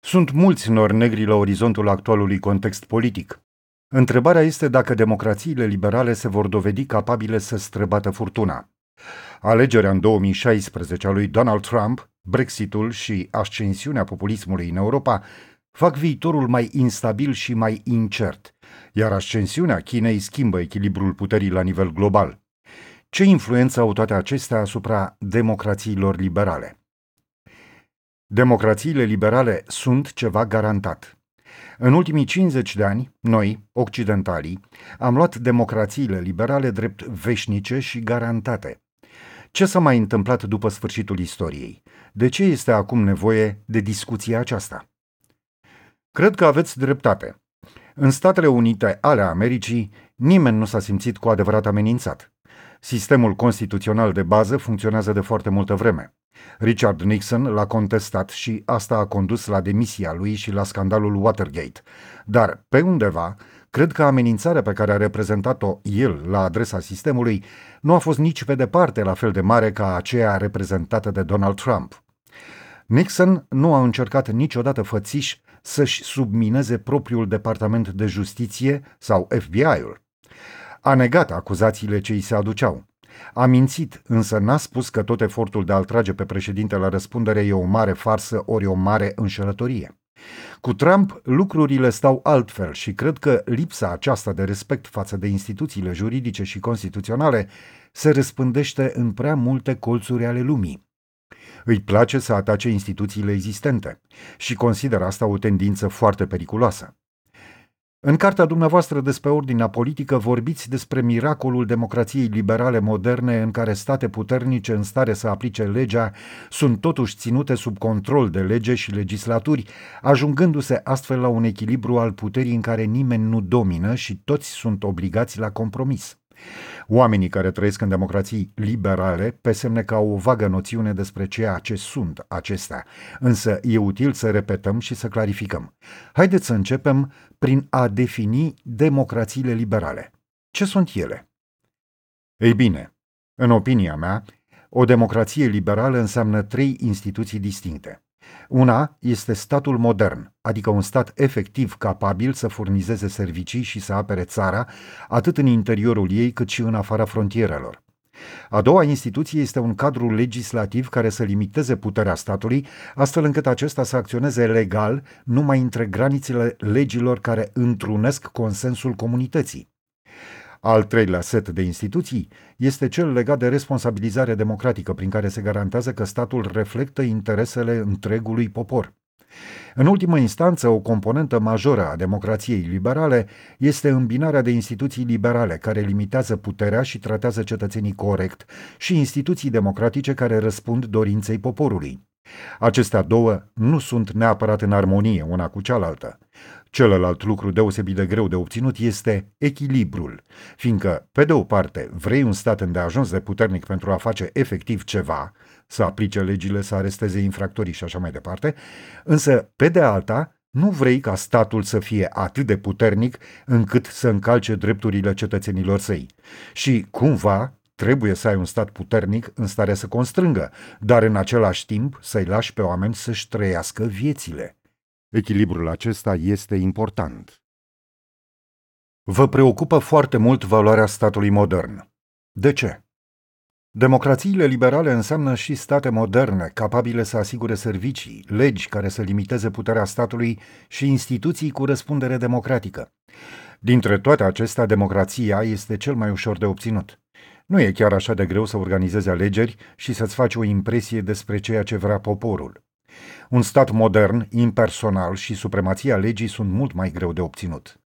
Sunt mulți nori negri la orizontul actualului context politic. Întrebarea este dacă democrațiile liberale se vor dovedi capabile să străbată furtuna. Alegerea în 2016 a lui Donald Trump, Brexitul și ascensiunea populismului în Europa fac viitorul mai instabil și mai incert, iar ascensiunea Chinei schimbă echilibrul puterii la nivel global. Ce influență au toate acestea asupra democrațiilor liberale? Democrațiile liberale sunt ceva garantat. În ultimii 50 de ani, noi, occidentalii, am luat democrațiile liberale drept veșnice și garantate. Ce s-a mai întâmplat după sfârșitul istoriei? De ce este acum nevoie de discuția aceasta? Cred că aveți dreptate. În Statele Unite ale Americii, nimeni nu s-a simțit cu adevărat amenințat. Sistemul constituțional de bază funcționează de foarte multă vreme. Richard Nixon l-a contestat și asta a condus la demisia lui și la scandalul Watergate. Dar, pe undeva, cred că amenințarea pe care a reprezentat-o el la adresa sistemului nu a fost nici pe departe la fel de mare ca aceea reprezentată de Donald Trump. Nixon nu a încercat niciodată fățiș să-și submineze propriul departament de justiție sau FBI-ul. A negat acuzațiile ce îi se aduceau. A mințit, însă n-a spus că tot efortul de a-l trage pe președinte la răspundere e o mare farsă ori o mare înșelătorie. Cu Trump lucrurile stau altfel și cred că lipsa aceasta de respect față de instituțiile juridice și constituționale se răspândește în prea multe colțuri ale lumii. Îi place să atace instituțiile existente și consideră asta o tendință foarte periculoasă. În cartea dumneavoastră despre ordinea politică vorbiți despre miracolul democrației liberale moderne în care state puternice în stare să aplice legea sunt totuși ținute sub control de lege și legislaturi, ajungându-se astfel la un echilibru al puterii în care nimeni nu domină și toți sunt obligați la compromis. Oamenii care trăiesc în democrații liberale pe semne că au o vagă noțiune despre ceea ce sunt acestea, însă e util să repetăm și să clarificăm. Haideți să începem prin a defini democrațiile liberale. Ce sunt ele? Ei bine, în opinia mea, o democrație liberală înseamnă 3 instituții distincte. Una este statul modern, adică un stat efectiv capabil să furnizeze servicii și să apere țara, atât în interiorul ei cât și în afara frontierelor. A doua instituție este un cadru legislativ care să limiteze puterea statului, astfel încât acesta să acționeze legal numai între granițele legilor care întrunesc consensul comunității. Al treilea set de instituții este cel legat de responsabilizare democratică, prin care se garantează că statul reflectă interesele întregului popor. În ultimă instanță, o componentă majoră a democrației liberale este îmbinarea de instituții liberale care limitează puterea și tratează cetățenii corect și instituții democratice care răspund dorinței poporului. Acestea două nu sunt neapărat în armonie una cu cealaltă. Celălalt lucru deosebit de greu de obținut este echilibrul, fiindcă, pe de o parte, vrei un stat îndeajuns de puternic pentru a face efectiv ceva, să aplice legile, să aresteze infractorii și așa mai departe, însă, pe de alta, nu vrei ca statul să fie atât de puternic încât să încalce drepturile cetățenilor săi. Și, cumva, trebuie să ai un stat puternic în stare să constrângă, dar în același timp să-i lași pe oameni să-și trăiască viețile. Echilibrul acesta este important. Vă preocupă foarte mult valoarea statului modern. De ce? Democrațiile liberale înseamnă și state moderne, capabile să asigure servicii, legi care să limiteze puterea statului și instituții cu răspundere democratică. Dintre toate acestea, democrația este cel mai ușor de obținut. Nu e chiar așa de greu să organizezi alegeri și să-ți faci o impresie despre ceea ce vrea poporul. Un stat modern, impersonal și supremația legii sunt mult mai greu de obținut.